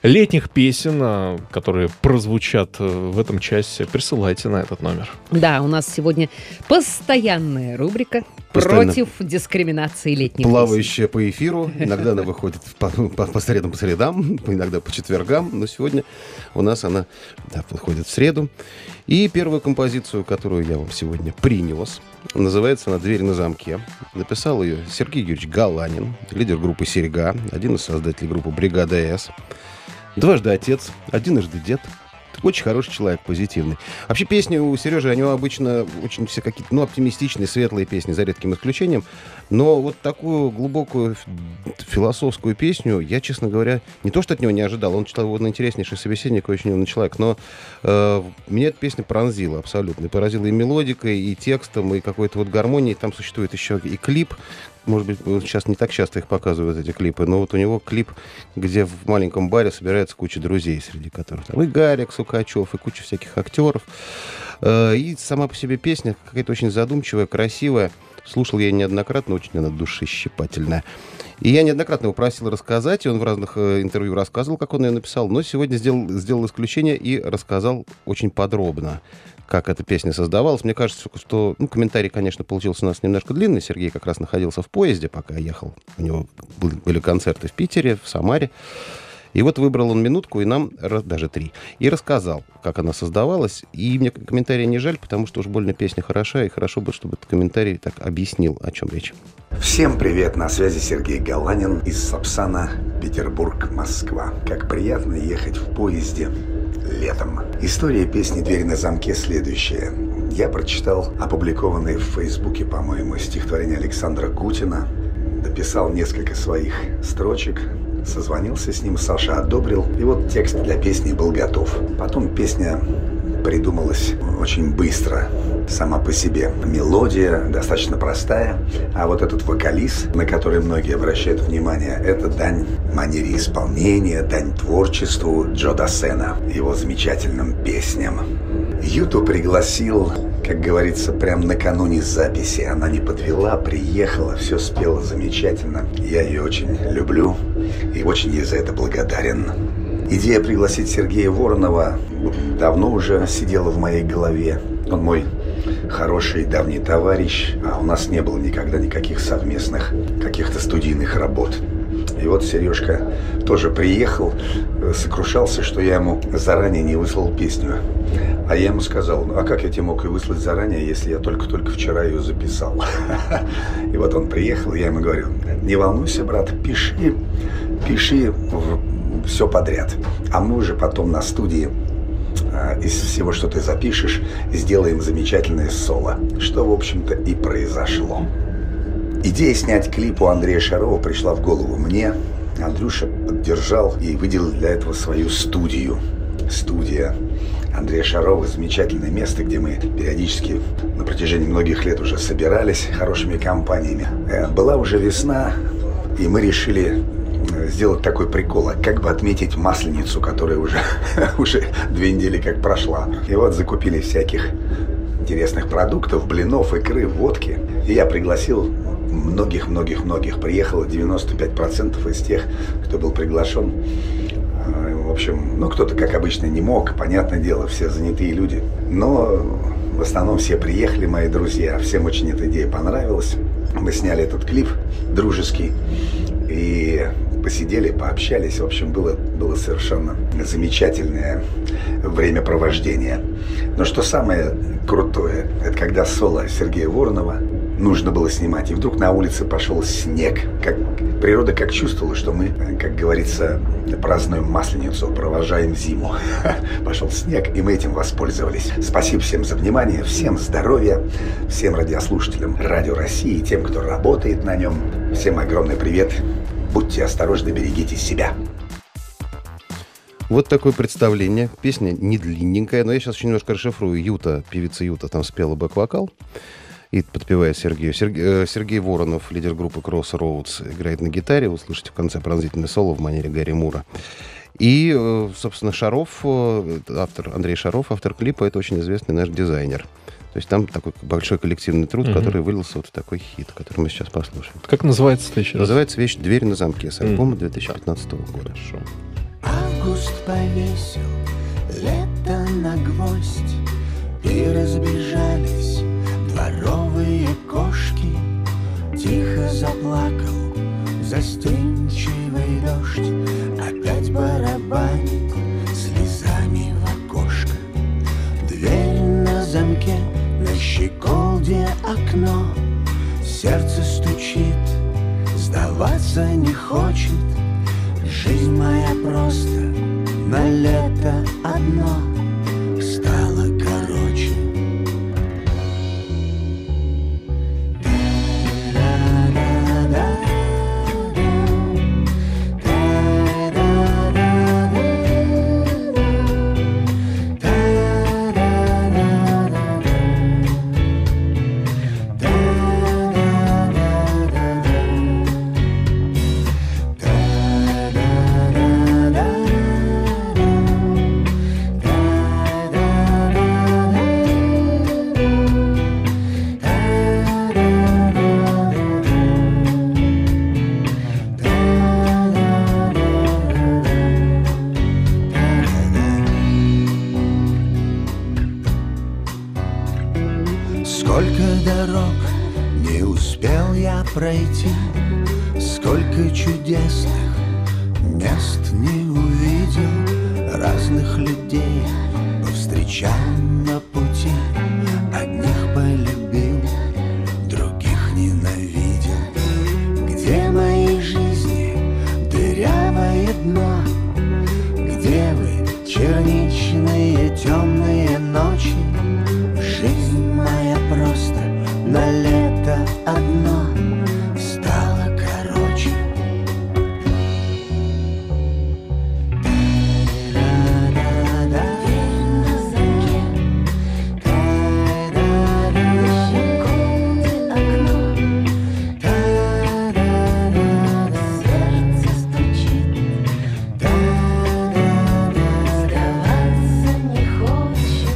летних песен, которые прозвучат в этом часе, присылайте на этот номер. Да, у нас сегодня постоянная рубрика против дискриминации летних плавающая песен. По эфиру. Иногда она выходит по средам, иногда по четвергам, но сегодня у нас она выходит в среду. И первую композицию, которую я вам сегодня принес, называется она «Дверь на замке». Написал ее Сергей Юрьевич Галанин, лидер группы «Серьга», один из создателей группы «Бригада С». Дважды отец, единожды дед. Очень хороший человек, позитивный. Вообще песни у Сережи, они обычно очень все какие-то, оптимистичные, светлые песни, за редким исключением. Но вот такую глубокую философскую песню я, честно говоря, не то что от него не ожидал. Он интереснейший собеседник, очень умный человек. Но меня эта песня пронзила абсолютно. И поразила и мелодикой, и текстом, и какой-то гармонией. Там существует еще и клип. Может быть, сейчас не так часто их показывают, эти клипы, но вот у него клип, где в маленьком баре собирается куча друзей, среди которых там и Гарик Сукачев, и куча всяких актеров. И сама по себе песня какая-то очень задумчивая, красивая. Слушал я ее неоднократно, очень она душещипательная. И я неоднократно его просил рассказать, и он в разных интервью рассказывал, как он ее написал, но сегодня сделал исключение и рассказал очень подробно, как эта песня создавалась. Мне кажется, что комментарий, конечно, получился у нас немножко длинный. Сергей как раз находился в поезде, пока ехал. У него были концерты в Питере, в Самаре. И вот выбрал он минутку, и нам даже 3. И рассказал, как она создавалась. И мне комментария не жаль, потому что уж больно песня хороша, и хорошо бы, чтобы этот комментарий так объяснил, о чем речь. Всем привет, на связи Сергей Галанин из Сапсана, Петербург, Москва. Как приятно ехать в поезде летом. История песни «Дверь на замке» следующая. Я прочитал опубликованное в Фейсбуке, по-моему, стихотворение Александра Гутина, дописал несколько своих строчек, созвонился с ним, Саша одобрил, и вот текст для песни был готов. Потом песня придумалась очень быстро, сама по себе. Мелодия достаточно простая, а вот этот вокалист, на который многие обращают внимание, это дань манере исполнения, дань творчеству Джо Дассена, его замечательным песням. Юту пригласил, как говорится, прямо накануне записи. Она не подвела, приехала, все спела замечательно. Я ее очень люблю и очень ей за это благодарен. Идея пригласить Сергея Воронова давно уже сидела в моей голове. Он мой хороший давний товарищ, а у нас не было никогда никаких совместных каких-то студийных работ. И вот Сережка тоже приехал, сокрушался, что я ему заранее не выслал песню. А я ему сказал, а как я тебе мог ее выслать заранее, если я только-только вчера ее записал? И вот он приехал, я ему говорю, не волнуйся, брат, пиши все подряд. А мы уже потом на студии из всего, что ты запишешь, сделаем замечательное соло. Что, в общем-то, и произошло. Идея снять клип у Андрея Шарова пришла в голову мне. Андрюша поддержал и выделил для этого свою студию. Студия Андрея Шарова — замечательное место, где мы периодически на протяжении многих лет уже собирались хорошими компаниями. Была уже весна, и мы решили сделать такой прикол, как бы отметить Масленицу, которая уже 2 недели как прошла. И вот закупили всяких интересных продуктов, блинов, икры, водки. И я пригласил многих. Приехало 95% из тех, кто был приглашен. В общем, кто-то, как обычно, не мог. Понятное дело, все занятые люди. Но в основном все приехали, мои друзья. Всем очень эта идея понравилась. Мы сняли этот клип дружеский. И посидели, пообщались. В общем, было совершенно замечательное времяпровождение. Но что самое крутое, это когда соло Сергея Воронова нужно было снимать. И вдруг на улице пошел снег. Природа как чувствовала, что мы, как говорится, празднуем Масленицу, провожаем зиму. Пошел снег, и мы этим воспользовались. Спасибо всем за внимание, всем здоровья, всем радиослушателям Радио России, тем, кто работает на нем. Всем огромный привет. Будьте осторожны, берегите себя. Вот такое представление. Песня не длинненькая, но я сейчас еще немножко расшифрую. Певица Юта там спела бэк-вокал. И подпевает Сергею. Сергей Воронов, лидер группы Crossroads, играет на гитаре. Вы слышите в конце пронзительное соло в манере Гарри Мура. И, собственно, Андрей Шаров, автор клипа, это очень известный наш дизайнер. То есть там такой большой коллективный труд, который вылился вот в такой хит, который мы сейчас послушаем. Как называется-то еще раз? Называется вещь «Дверь на замке» с альбома 2015 года. Хорошо. Август повесил лето на гвоздь, и разбежались дворовые кошки. Тихо заплакал застенчивый дождь, опять барабанит слезами в окошко. Дверь на замке, на щеколде окно. Сердце стучит, сдаваться не хочет. Жизнь моя просто на лето одно стала короче. Сколько дорог не успел я пройти, сколько чудесных мест не увидел, разных людей повстречал на пути. Одних полюбил, других ненавидел. Где моей жизни дырявое дно? Где вы, черничные темные ночи? Жизнь моя просто на лето одно стала короче. Сдаваться не хочет.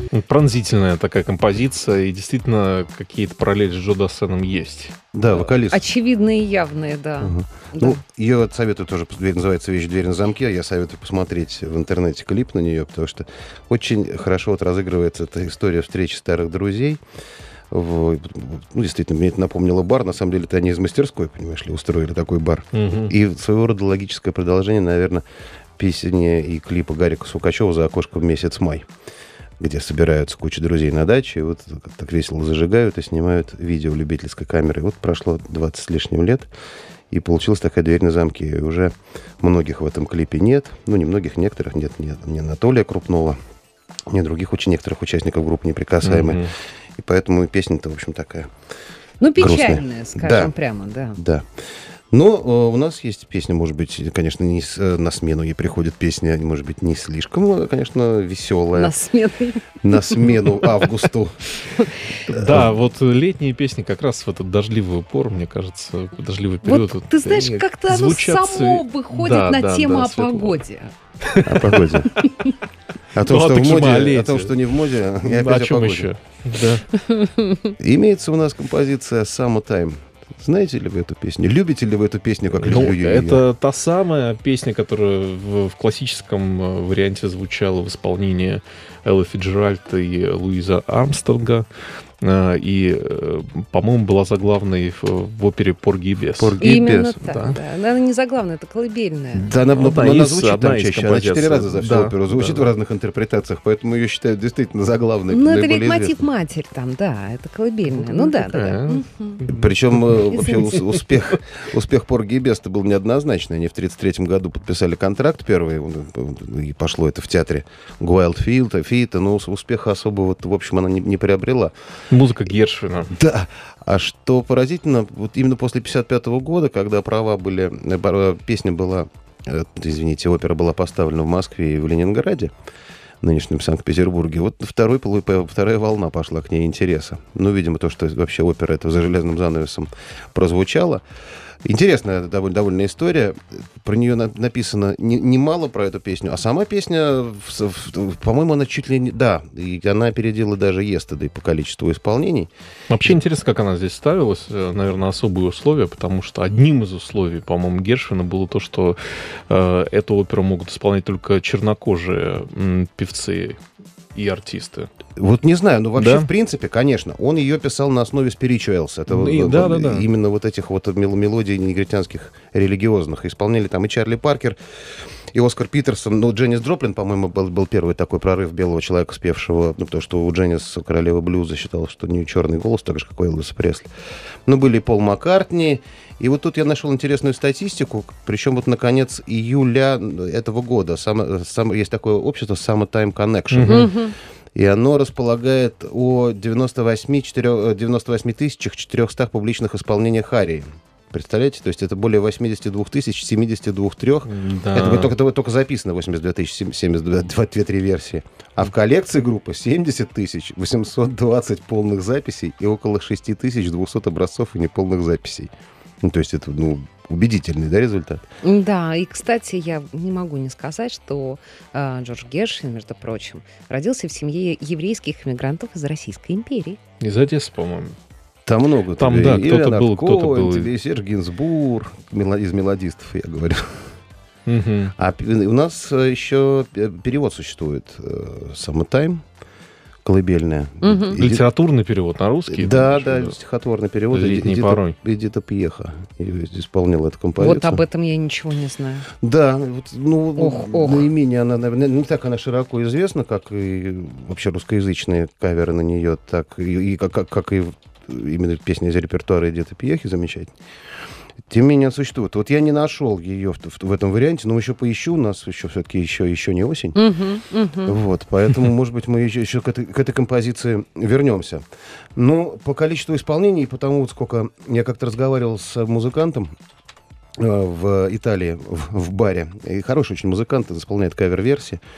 Пронзительная такая композиция, и действительно какие-то параллели с Джо Дассеном есть. Да, вокалист. Очевидные и явные, да. Угу. Да. Ну, ее советую тоже, называется «Вещь, дверь на замке». Я советую посмотреть в интернете клип на нее, потому что очень хорошо вот разыгрывается эта история встречи старых друзей. Ну, действительно, мне это напомнило бар. На самом деле, это они из мастерской, понимаешь ли, устроили такой бар. И своего рода логическое продолжение, наверное, песни и клипа Гарика Сукачева «За окошком месяц май», где собираются куча друзей на даче, и вот так весело зажигают и снимают видео любительской камерой. Вот прошло 20 с лишним лет, и получилась такая «Дверь на замке». И уже многих в этом клипе нет. Ну, не многих, некоторых нет. Не Анатолия Крупнова, ни других некоторых участников группы «Неприкасаемые». И поэтому песня-то, в общем, такая печальная, грустная. скажем прямо, да. Да. Но у нас есть песня, может быть, конечно, на смену ей приходит песня, может быть, не слишком, конечно, веселая. На смену августу. Да, вот летние песни как раз в этот дождливый упор, мне кажется, дождливый период. Вот, ты знаешь, как-то оно само выходит на тему о погоде. О погоде. О том, что в моде, о том, что не в моде, и опять о погоде. Еще? Да. Имеется у нас композиция «Summertime». Знаете ли вы эту песню? Любите ли вы эту песню, как люблю я ее? Это та самая песня, которая в классическом варианте звучала в исполнении Эллы Фицджеральд и Луиза Армстронга. И, по-моему, была заглавной в опере «Порги и бес». Именно так, да. Она не заглавная, это колыбельная. Да, она звучит там чаще. Она 4 раза за всю оперу звучит в разных интерпретациях, поэтому ее считают действительно заглавной. Ну, это ведь мотив «Матерь» там, да, это колыбельная. Ну, да. Причем вообще успех «Порги и бес» был неоднозначный. Они в 1933 году подписали контракт первый, и пошло это в театре Гуайлдфилда, Фита, но успеха особого, в общем, она не приобрела. Музыка Гершвина. Да. А что поразительно, вот именно после 1955 года, когда права были... Песня была... Извините, опера была поставлена в Москве и в Ленинграде, нынешнем Санкт-Петербурге. Вот вторая волна пошла к ней интереса. Ну, видимо, то, что вообще опера это за железным занавесом прозвучала. Интересная довольно история. Про нее написано немало, про эту песню. А сама песня, по-моему, она чуть ли не... Да, и она опередила даже «Yesterday» по количеству исполнений. Вообще интересно, как она здесь ставилась. Наверное, особые условия, потому что одним из условий, по-моему, Гершвина было то, что эту оперу могут исполнять только чернокожие певцы и артисты. Вот не знаю, но вообще, в принципе, конечно, он ее писал на основе spirituals. Это именно вот этих вот мелодий негритянских религиозных. Исполняли там и Чарли Паркер, и Оскар Питерсон. Ну, Дженнис Джоплин, по-моему, был первый такой прорыв белого человека, спевшего, потому что у Дженнис, королева блюза, считалось, что у нее черный голос, так же, как у Элвиса Пресли. Но были и Пол Маккартни. И вот тут я нашел интересную статистику, причем вот на конец июля этого года есть такое общество Summertime Connection. И оно располагает о 98 400 публичных исполнениях арии. Представляете? То есть это более 82 тысяч, 72 трех. Да. Это только записано 82 тысячи, 72 версии. А в коллекции группы 70 тысяч, 820 полных записей и около 6200 образцов и неполных записей. Ну, то есть это, убедительный, да, результат? Да, и, кстати, я не могу не сказать, что Джордж Гершвин, между прочим, родился в семье еврейских иммигрантов из Российской империи. Из Одессы, по-моему. Там много. Там, да, кто-то был. Тебе Серж Гинзбург, из мелодистов, я говорю. А у нас еще перевод существует. Summertime. Колыбельная. Литературный перевод на русский? Да, стихотворный перевод. «Летний порой». Эдита Пьеха исполнила эту композицию. Вот об этом я ничего не знаю. Да, наименее она, наверное, не так она широко известна, как и вообще русскоязычные каверы на нее, так и как и именно песни из репертуара Эдиты Пьехи замечательные. Тем не менее, существует. Вот я не нашел ее в этом варианте, но еще поищу. У нас все-таки еще не осень. Вот, поэтому, может быть, мы еще к этой композиции вернемся. Но по количеству исполнений, потому вот сколько... Я как-то разговаривал с музыкантом в Италии, в баре. И хороший очень музыкант, исполняет кавер-версии.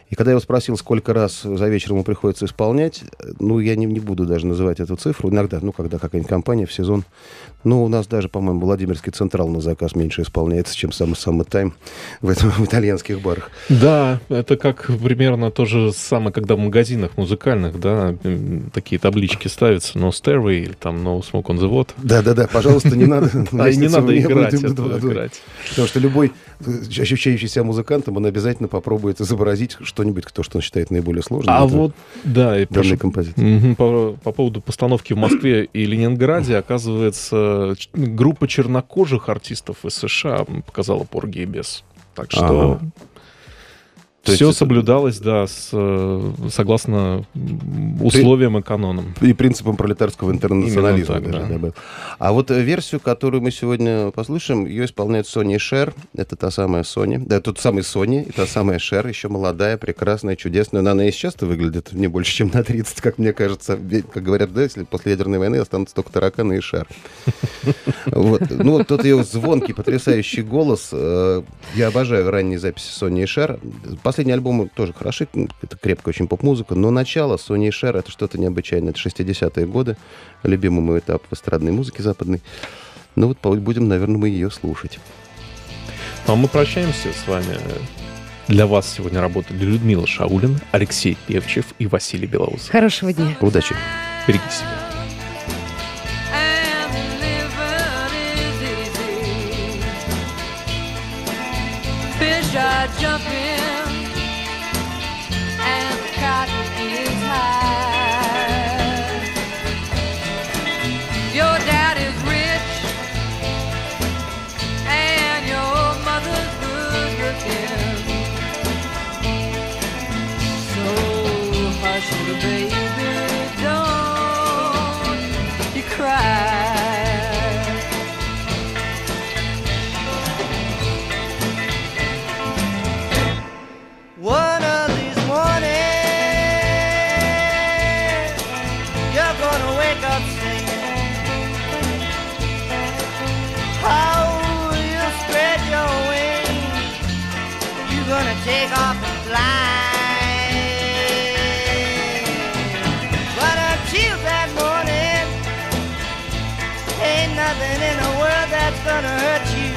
И когда я его спросил, сколько раз за вечер ему приходится исполнять, ну, я не буду даже называть эту цифру. Иногда, ну, когда какая-нибудь компания в сезон, ну, у нас даже, по-моему, Владимирский Централ на заказ меньше исполняется, чем самый тайм в итальянских барах. Да, это как примерно то же самое, когда в магазинах музыкальных, да, такие таблички ставятся, no stairway или там no smoke on the water. Да-да-да, пожалуйста, не надо. Не надо играть. Потому что любой ощущающий себя музыкантом, он обязательно попробует изобразить что-нибудь, что он считает наиболее сложным. А вот, да, и данной композиции. По поводу постановки в Москве и Ленинграде, оказывается, группа чернокожих артистов из США показала «Порги и бес». Так что все соблюдалось, да, согласно условиям и канонам. И принципам пролетарского интернационализма. Так, даже, да. А вот версию, которую мы сегодня послушаем, ее исполняет Сони Шер. Это та самая Сони. Да, тот самый Сони, и та самая Шер, еще молодая, прекрасная, чудесная. Но она и сейчас-то выглядит не больше, чем на 30, как мне кажется. Как говорят, да, если после ядерной войны останутся только тараканы и Шер. Ну, вот тот ее звонкий, потрясающий голос. Я обожаю ранние записи Сони и Шер. Последние альбомы тоже хороши, это крепкая очень поп-музыка, но начало Сони и Шер — это что-то необычайное. Это 60-е годы, любимый мой этап в эстрадной музыке западной. Ну вот будем, наверное, мы ее слушать. А мы прощаемся с вами. Для вас сегодня работали Людмила Шаулин, Алексей Певчев и Василий Белоус. Хорошего дня. Удачи. Береги себя. Jump in and the cotton is high. Your dad is rich and your mother's good looking. So hush, little baby, don't you cry. One of these mornings, you're gonna wake up singing. How you spread your wings, you're gonna take off and fly. But until that morning, ain't nothing in the world that's gonna hurt you.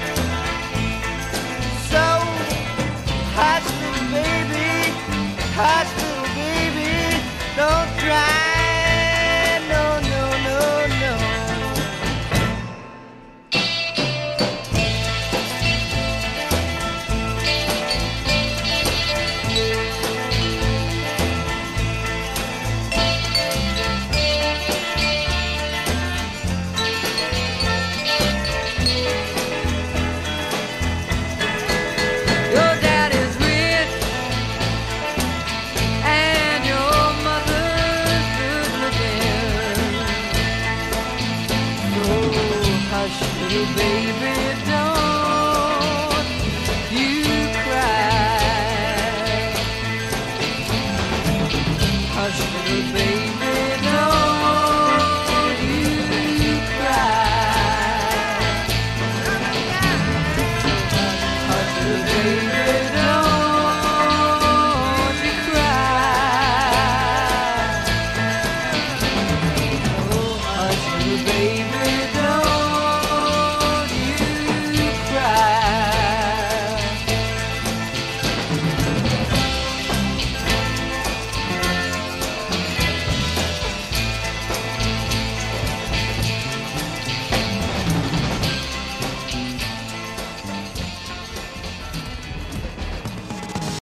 So hush, baby, hush, little baby, don't cry, no, no, no, no. Little baby, don't you cry. Hush, little baby.